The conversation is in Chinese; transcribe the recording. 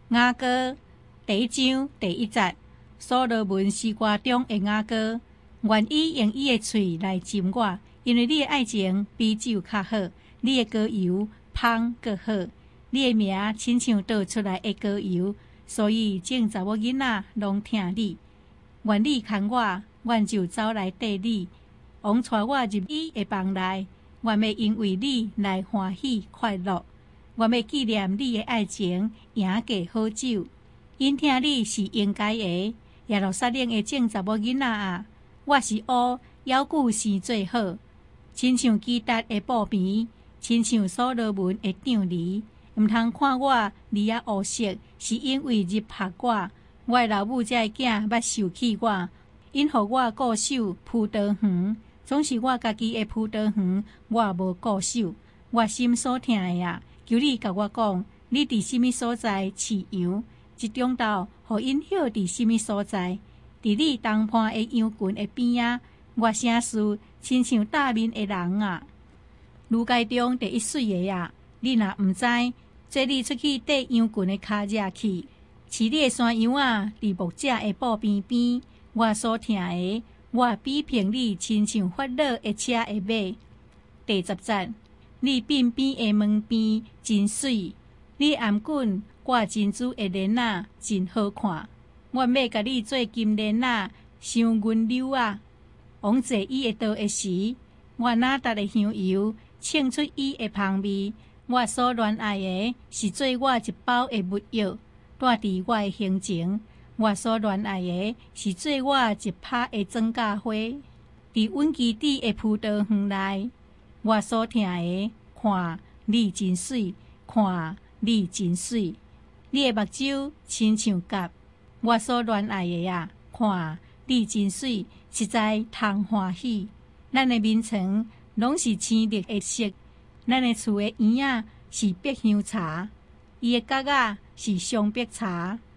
雅歌第一章第1节，所罗门是歌中的雅歌，愿意用伊的嘴来浸我，因为你的爱情比酒较好，你的膏油香更好，你的名亲像倒出来的膏油，所以种查某囡仔拢听你。愿你牵我，阮就走来缀你，王带我入伊的房内，愿要因为你来欢喜快乐。愿要纪念你的爱情，赢过好酒。因听你是应该的，耶路撒冷的种查某囡仔啊，我是乌，犹久生最好。亲像基达的布边，亲像所罗门的长梨，毋通看我梨啊乌色，是因为入拍我。我的老母才会囝捌受气我，因互我固守葡萄园，总是我家己的葡萄园，我无固守。我心所听的啊，求你甲我讲，你伫什么所在饲羊？一中昼，互因晓伫什么所在？伫你东畔的羊群的边仔，我声思亲像大面的人啊。路街中第一水的啊，你若毋知，做你出去缀羊群的骹惹去。饲你的山羊啊，伫牧者的布边边，我所听的，我比评你亲像发热的车的马。第10节，你鬢边的门边真水，你颔棍挂珍珠的链仔真好看。我要甲你做金链仔，镶银柳啊。王坐伊的刀的时，我拿达的香油，称出伊的香味。我所恋爱的是做我一包的木药，带伫我的行程。我所恋爱的是做我一拍的庄稼花，伫稳基地的葡萄园内。我所听的，看你真水，看你真水。你的目睭亲像甲，我所恋爱的啊，看你真水，实在通欢喜。咱的面床拢是青绿的色，咱的厝的椅仔是白香茶，伊的角仔是双白茶。